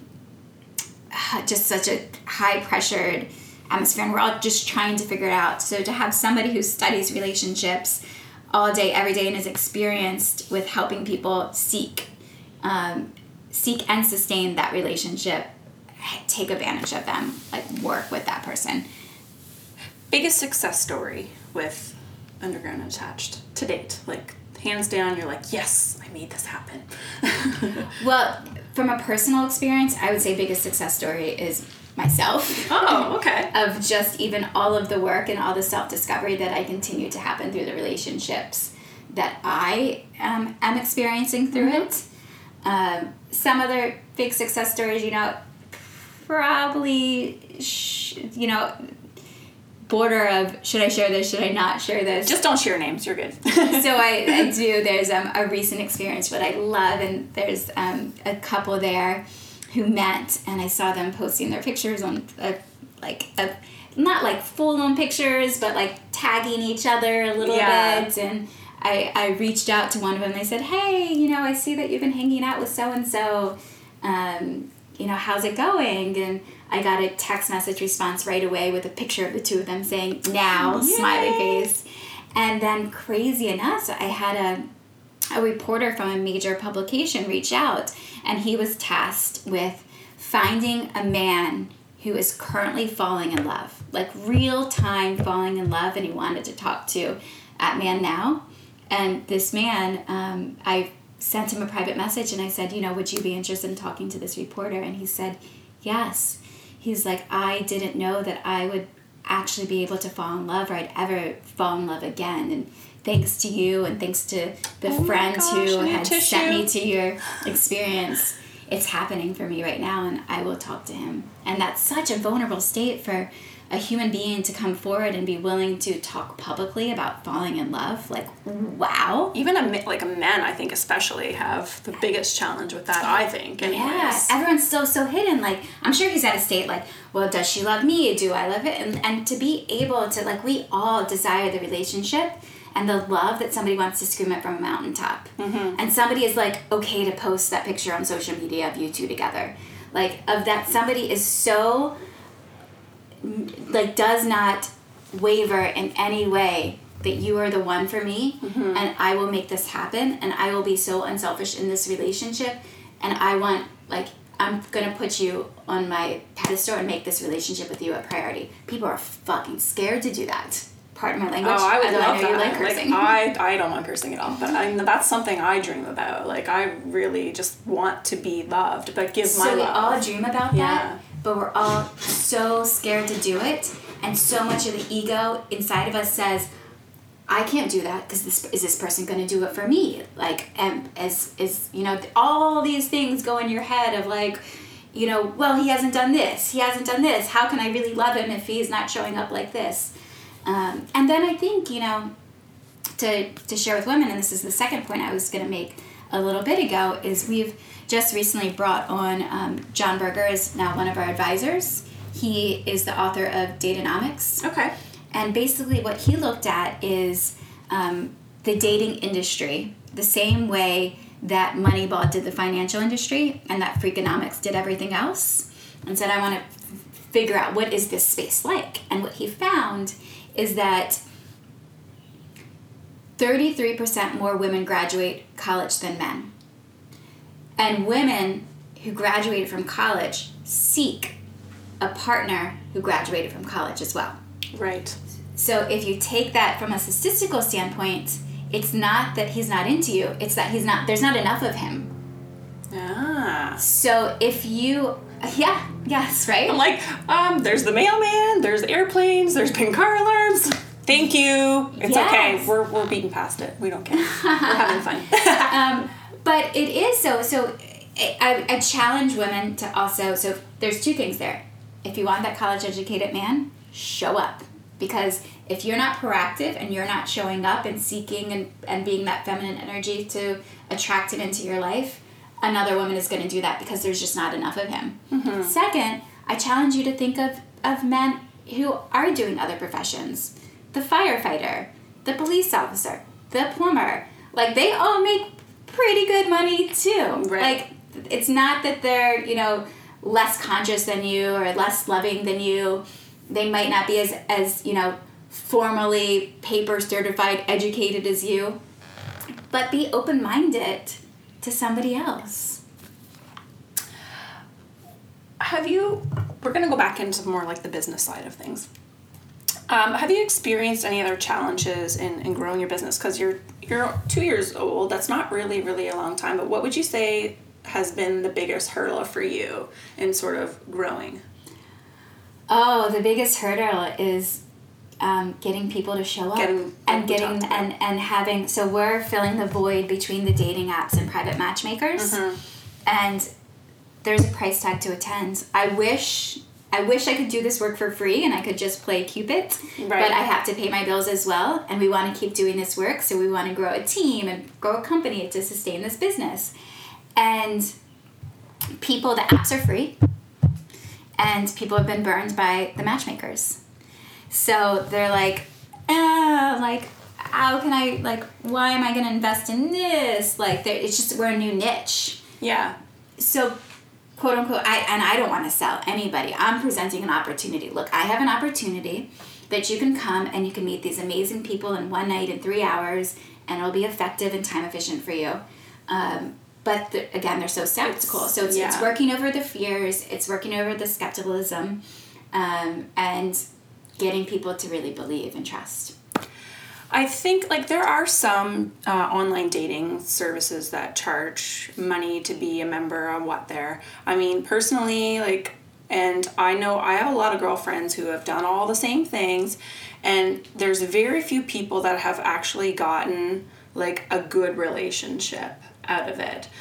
just such a high-pressured atmosphere, and we're all just trying to figure it out. So to have somebody who studies relationships all day, every day, and is experienced with helping people seek, um, seek and sustain that relationship, take advantage of them, like work with that person. Biggest success story with Underground Attached to date, like hands down, you're like, yes, I made this happen. Well, from a personal experience, I would say biggest success story is myself. Oh, okay. Of just even all of the work and all the self-discovery that I continue to happen through the relationships that I um, am experiencing through mm-hmm. it. Um, some other big success stories, you know, probably, sh- you know, border of should I share this, should I not share this? Just don't share names, you're good. So I, I do. There's um, a recent experience that I love, and there's um, a couple there who met, and I saw them posting their pictures on, a, like, a, not like full-on pictures, but like tagging each other a little yeah. bit, and I, I reached out to one of them, and I said, hey, you know, I see that you've been hanging out with so-and-so, um, you know, how's it going? And I got a text message response right away with a picture of the two of them saying, now, Yay. smiley face. And then crazy enough, I had a, a reporter from a major publication reach out, and he was tasked with finding a man who is currently falling in love, like real time falling in love, and he wanted to talk to at Man Now. And this man, um, I sent him a private message, and I said, you know, would you be interested in talking to this reporter? And he said, yes. He's like, I didn't know that I would actually be able to fall in love, or I'd ever fall in love again. And thanks to you, and thanks to the oh friend gosh, who had tissue. sent me to your experience, it's happening for me right now, and I will talk to him. And that's such a vulnerable state for a human being to come forward and be willing to talk publicly about falling in love. Like, wow. Even a, like a men, I think especially, have the biggest challenge with that, I think. Anyways. Yeah, everyone's still so hidden. Like, I'm sure he's at a state like, well, does she love me? Do I love it? And, and to be able to, like, we all desire the relationship and the love that somebody wants to scream it from a mountaintop. Mm-hmm. And somebody is, like, okay to post that picture on social media of you two together. Like, of that somebody is so, like, does not waver in any way that you are the one for me, mm-hmm. and I will make this happen, and I will be so unselfish in this relationship, and I want, like, I'm gonna put you on my pedestal and make this relationship with you a priority. People are fucking scared to do that. Pardon my language. Oh, I would although love I know that. you like cursing. Like, I, I don't want cursing at all, but I mean, that's something I dream about. Like, I really just want to be loved, but give so my we love. all dream about Yeah. that, but we're all so scared to do it, and so much of the ego inside of us says, I can't do that because this is this person going to do it for me? Like, and as is, you know, all these things go in your head of like, you know, well, he hasn't done this, he hasn't done this. How can I really love him if he's not showing up like this? Um, and then I think, you know, to to share with women, and this is the second point I was going to make a little bit ago, is we've just recently brought on um, John Berger is now one of our advisors. He is the author of Datanomics. Okay. And basically what he looked at is um, the dating industry, the same way that Moneyball did the financial industry and that Freakonomics did everything else, and said, I want to f- figure out what is this space like. And what he found is that thirty-three percent more women graduate college than men. And women who graduated from college seek a partner who graduated from college as well. Right. So if you take that from a statistical standpoint, it's not that he's not into you, it's that he's not, there's not enough of him. Ah. So if you, yeah, yes, right? I'm like, um, there's the mailman, there's the airplanes, there's pink car alarms. Thank you. It's Yes. okay. We're we're beating past it. We don't care. We're having fun. um, but it is so, so I, I challenge women to also, so there's two things there. If you want that college-educated man, show up. Because if you're not proactive and you're not showing up and seeking and, and being that feminine energy to attract him into your life, another woman is going to do that because there's just not enough of him. Mm-hmm. Second, I challenge you to think of, of men who are doing other professions. The firefighter, the police officer, the plumber. Like, they all make pretty good money too. Right. Like, it's not that they're, you know, less conscious than you or less loving than you. They might not be as, as you know, formally paper certified, educated as you, but be open-minded to somebody else. Have you, we're going to go back into more like the business side of things. Um, have you experienced any other challenges in, in growing your business? Because you're, you're two years old. That's not really, really a long time. But what would you say has been the biggest hurdle for you in sort of growing? Oh, the biggest hurdle is um, getting people to show up Getting- and we getting talked and, and having. So we're filling the void between the dating apps and private matchmakers, Mm-hmm. and there's a price tag to attend. I wish I wish I could do this work for free and I could just play Cupid, right. But I have to pay my bills as well, and we want to keep doing this work, so we want to grow a team and grow a company to sustain this business. And people, the apps are free, and people have been burned by the matchmakers. So they're like, ah, like, how can I, like, why am I going to invest in this? Like, it's just, we're a new niche. Yeah. So, quote unquote, I and I don't want to sell anybody. I'm presenting an opportunity. Look, I have an opportunity that you can come and you can meet these amazing people in one night in three hours, and it'll be effective and time efficient for you. Um, but the, again, they're so skeptical. So it's, yeah. it's working over the fears. It's working over the skepticism, um, and getting people to really believe and trust. I think, like, there are some uh, online dating services that charge money to be a member on what they're, I mean, personally, like, and I know I have a lot of girlfriends who have done all the same things, and there's very few people that have actually gotten, like, a good relationship out of it.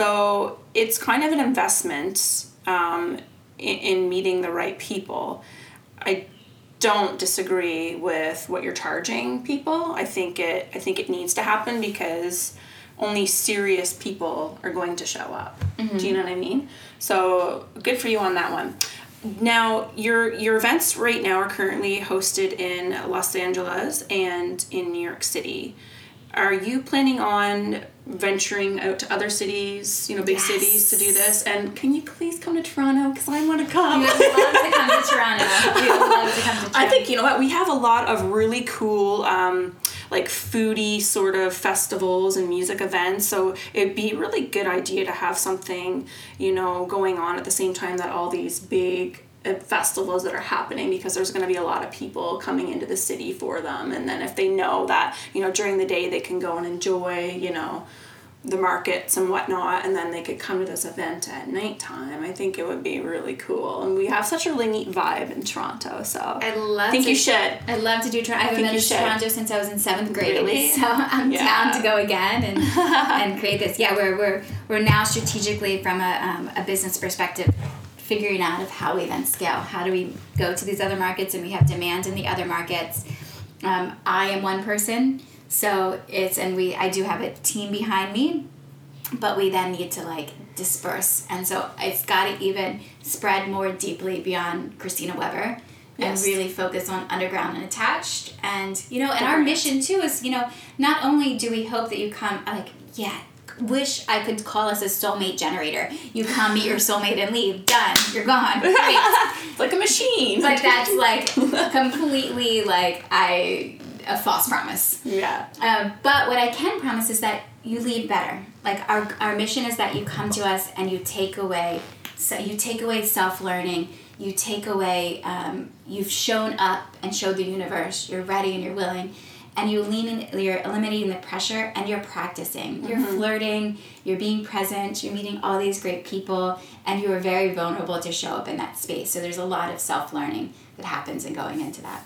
So it's kind of an investment um, in, in meeting the right people. I don't disagree with what you're charging people. I think it I think it needs to happen because only serious people are going to show up. Mm-hmm. Do you know what I mean? So good for you on that one. Now, your your events right now are currently hosted in Los Angeles and in New York City. Are you planning on venturing out to other cities, you know, big yes. cities to do this? And can you please come to Toronto? Because I want to come. We would love to come to Toronto. We would love to come to Toronto. I think, you know what, we have a lot of really cool, um, like, foodie sort of festivals and music events. So it'd be a really good idea to have something, you know, going on at the same time that all these big festivals that are happening, because there's going to be a lot of people coming into the city for them. And then if they know that, you know, during the day they can go and enjoy, you know, the markets and whatnot, and then they could come to this event at nighttime, I think it would be really cool. And we have such a really neat vibe in Toronto, so I love I think to, you should. I'd love to do Toronto. I haven't been to Toronto since I was in seventh grade, really? So I'm yeah. down to go again and and create this. Yeah, we're we're we're now strategically, from a um, a business perspective, figuring out of how we then scale. How do we go to these other markets, and we have demand in the other markets. Um, I am one person, so it's, and we, I do have a team behind me, but we then need to, like, disperse. And so it's got to even spread more deeply beyond Christina Weber, yes. and really focus on underground and attached. And, you know, and our mission too is, you know, not only do we hope that you come, like, yeah, wish I could call us a soulmate generator. You come, meet your soulmate, and leave. Done. You're gone. Great. Like a machine. But that's, like, completely, like, I a false promise. Yeah. Um, but what I can promise is that you leave better. Like, our our mission is that you come to us and you take away, so you take away self-learning. You take away, um, you've shown up and showed the universe. You're ready and you're willing. And you lean in, you're eliminating the pressure, and you're practicing. You're mm-hmm. flirting, you're being present, you're meeting all these great people, and you are very vulnerable to show up in that space. So there's a lot of self-learning that happens in going into that.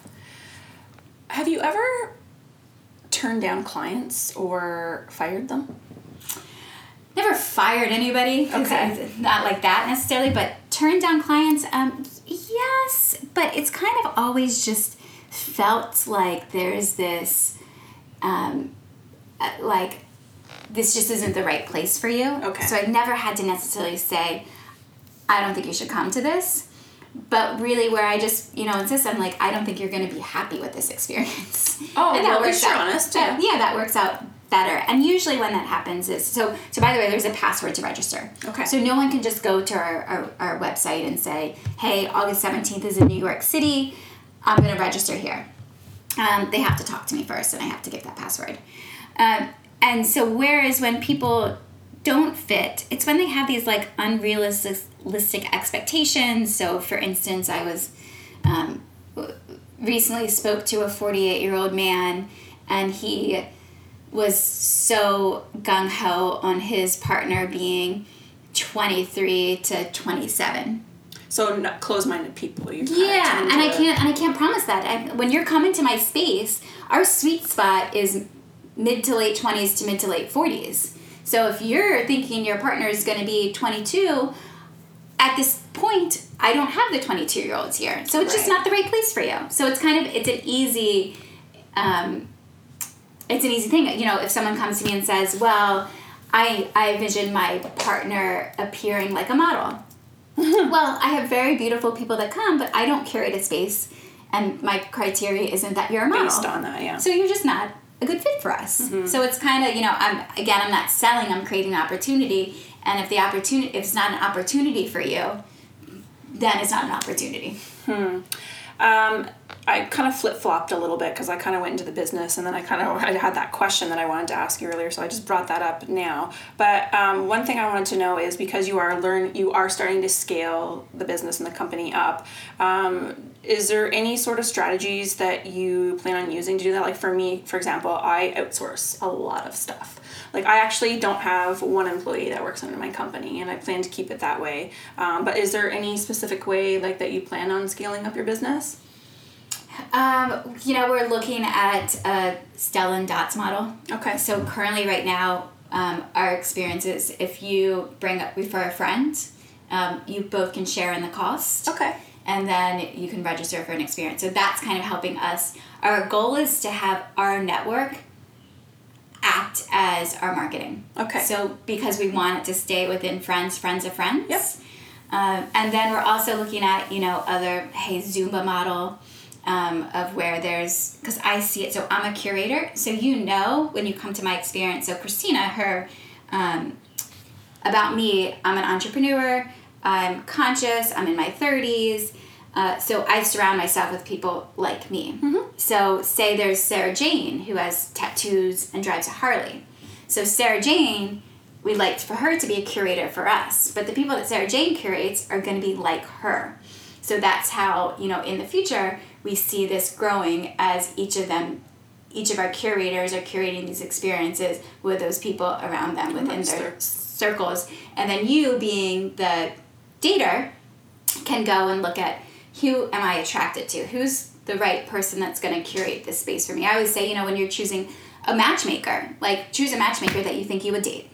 Have you ever turned down clients or fired them? Never fired anybody. Okay. Not like that necessarily, but turned down clients, um, yes, but it's kind of always just felt like there's this, um, like, this just isn't the right place for you. Okay. So I never had to necessarily say, I don't think you should come to this. But really, where I just, you know, insist, I'm like, I don't think you're going to be happy with this experience. Oh, and that well, works you're out, honest. Yeah. yeah, that works out better. And usually when that happens is, so, so by the way, there's a password to register. Okay. So no one can just go to our, our, our website and say, hey, August seventeenth is in New York City. I'm going to register here. Um, they have to talk to me first, and I have to give that password. Um, and so whereas when people don't fit, it's when they have these, like, unrealistic expectations. So, for instance, I was um, recently spoke to a forty-eight-year-old man, and he was so gung-ho on his partner being twenty-three to twenty-seven. So not closed-minded people. You yeah, and I can't and I can't promise that. I, when you're coming to my space, our sweet spot is mid to late twenties to mid to late forties. So if you're thinking your partner is going to be twenty-two, at this point, I don't have the twenty-two-year-olds here. So it's just Right. not the right place for you. So it's kind of, it's an easy, um, it's an easy thing. You know, if someone comes to me and says, well, I, I envision my partner appearing like a model. Well, I have very beautiful people that come, but I don't curate a space, and my criteria isn't that you're a model. Based on that, yeah. So you're just not a good fit for us. Mm-hmm. So it's kind of, you know, I'm again, I'm not selling, I'm creating an opportunity, and if the opportunity, if it's not an opportunity for you, then it's not an opportunity. Hmm. Um, I kind of flip-flopped a little bit because I kind of went into the business, and then I kind of I had that question that I wanted to ask you earlier, so I just brought that up now. But um, one thing I wanted to know is, because you are learn you are starting to scale the business and the company up, um, is there any sort of strategies that you plan on using to do that? Like for me, for example, I outsource a lot of stuff. Like I actually don't have one employee that works under my company, and I plan to keep it that way. Um, but is there any specific way like that you plan on scaling up your business? Um, you know, we're looking at a Stella and Dots model. Okay. So currently, right now, um, our experience is if you bring up refer a friend, um, you both can share in the cost. Okay. And then you can register for an experience. So that's kind of helping us. Our goal is to have our network act as our marketing. Okay. So because we want it to stay within friends, friends of friends. Yep. Um, and then we're also looking at, you know, other, hey, Zumba model. Um, of where there's, because I see it, so I'm a curator, so you know when you come to my experience. So Christina, her, um, about me, I'm an entrepreneur, I'm conscious, I'm in my thirties, uh, so I surround myself with people like me. Mm-hmm. So say there's Sarah Jane, who has tattoos and drives a Harley. So Sarah Jane, we'd like for her to be a curator for us, but the people that Sarah Jane curates are going to be like her. So that's how, you know, in the future, we see this growing as each of them, each of our curators are curating these experiences with those people around them within Nice. their circles. And then you, being the dater, can go and look at, who am I attracted to? Who's the right person that's going to curate this space for me? I always say, you know, when you're choosing a matchmaker, like choose a matchmaker that you think you would date.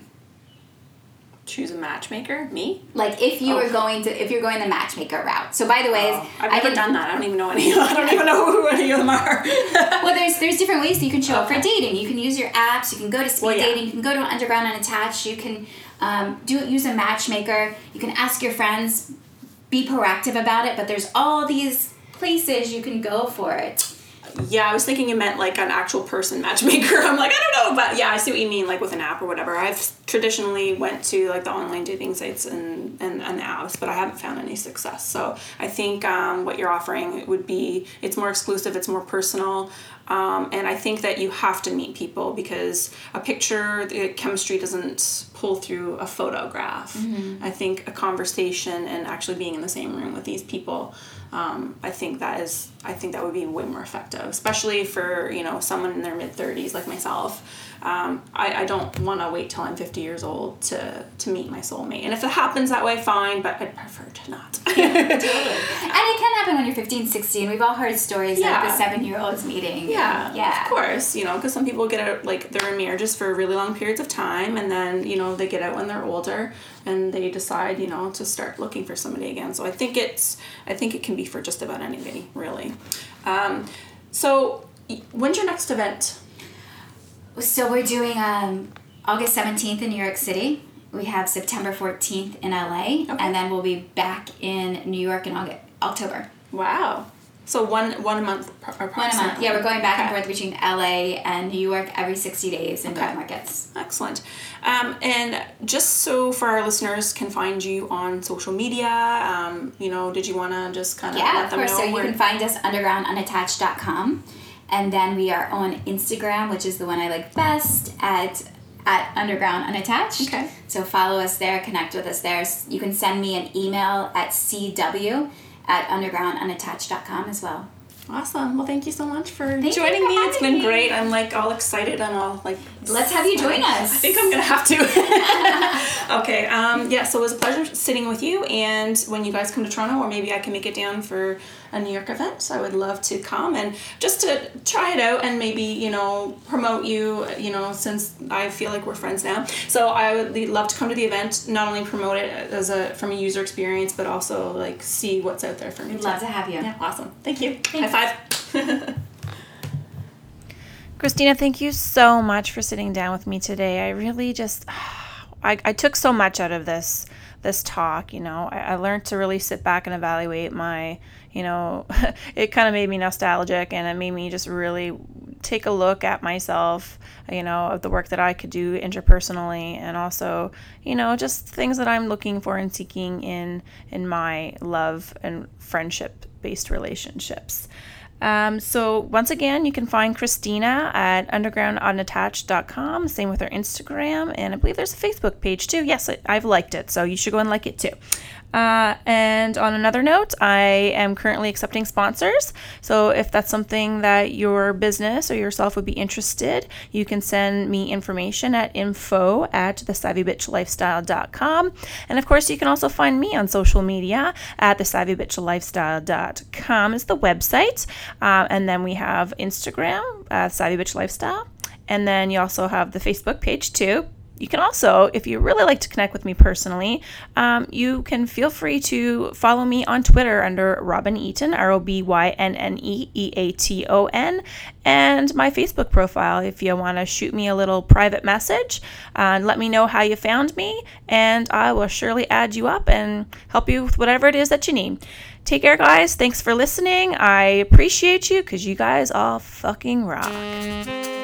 Choose a matchmaker? Me? Like if you Oh. were going to, if you're going the matchmaker route. So by the way, Oh, I've I never can, done that. I don't even know any. I don't even know who any of them are. well, there's there's different ways that you can show up for Okay. dating. You can use your apps. You can go to speed Well, yeah. dating. You can go to Underground Unattached. You can um, do use a matchmaker. You can ask your friends. Be proactive about it. But there's all these places you can go for it. Yeah, I was thinking you meant like an actual person matchmaker. I'm like, I don't know, but yeah, I see what you mean, like with an app or whatever. I've traditionally went to like the online dating sites and, and, and apps, but I haven't found any success. So I think um, what you're offering would be, it's more exclusive, it's more personal, um, and I think that you have to meet people because a picture, the chemistry doesn't pull through a photograph. Mm-hmm. I think a conversation and actually being in the same room with these people, Um, I think that is, I think that would be way more effective, especially for, you know, someone in their mid thirties like myself. Um, I, I don't want to wait till I'm fifty years old to, to meet my soulmate. And if it happens that way, fine, but I'd prefer to not. Totally. And it can happen when you're fifteen, sixteen. We've all heard stories Yeah. of the seven-year-olds meeting. Yeah, Yeah. of course, you know, because some people get out, like, they're in marriages for really long periods of time, and then, you know, they get out when they're older, and they decide, you know, to start looking for somebody again. So I think it's, I think it can be for just about anybody, really. Um, so, when's your next event? So we're doing um, August seventeenth in New York City. We have September fourteenth in L A, Okay. and then we'll be back in New York in August, October. Wow. So one one a month approximately. One a month. Yeah, we're going back and Okay. forth between L A and New York every sixty days in both Okay. markets. Excellent. Um, and just so for our listeners can find you on social media, um, you know, did you want to just kind of Yeah, let of them course. know So you where- can find us underground unattached dot com. And then we are on Instagram, which is the one I like best, at at Underground Unattached. Okay. So follow us there, connect with us there. You can send me an email at c w at underground unattached dot com as well. Awesome. Well, thank you so much for Thank you joining for me. It's having been me. great. I'm like all excited and all like. Let's have you join us. I think I'm gonna have to. Okay. Um, yeah, so it was a pleasure sitting with you, and when you guys come to Toronto, or maybe I can make it down for a New York event, I would love to come and just to try it out and maybe, you know, promote you, you know, since I feel like we're friends now. So I would love to come to the event, not only promote it as a from a user experience, but also like see what's out there for me. We'd love to have you. Yeah, awesome. Thank you. Thanks. High five. Christina, thank you so much for sitting down with me today. I really just, I, I took so much out of this this talk. You know, I, I learned to really sit back and evaluate my, you know, it kind of made me nostalgic, and it made me just really take a look at myself, you know, of the work that I could do interpersonally, and also, you know, just things that I'm looking for and seeking in in my love and friendship based relationships. Um, so once again, you can find Christina at underground unattached dot com. Same with her Instagram, and I believe there's a Facebook page too. Yes, I, I've liked it, so you should go and like it too. Uh, and on another note, I am currently accepting sponsors. So if that's something that your business or yourself would be interested, you can send me information at info at the savvy bitch lifestyle dot com. And of course, you can also find me on social media at the savvy bitch lifestyle dot com is the website. Uh, and then we have Instagram, uh, Savvy Bitch Lifestyle. And then you also have the Facebook page too. You can also, if you really like to connect with me personally, um, you can feel free to follow me on Twitter under Robyn Eaton, R O B Y N N E E A T O N, and my Facebook profile if you want to shoot me a little private message uh, and let me know how you found me, and I will surely add you up and help you with whatever it is that you need. Take care, guys. Thanks for listening. I appreciate you because you guys all fucking rock.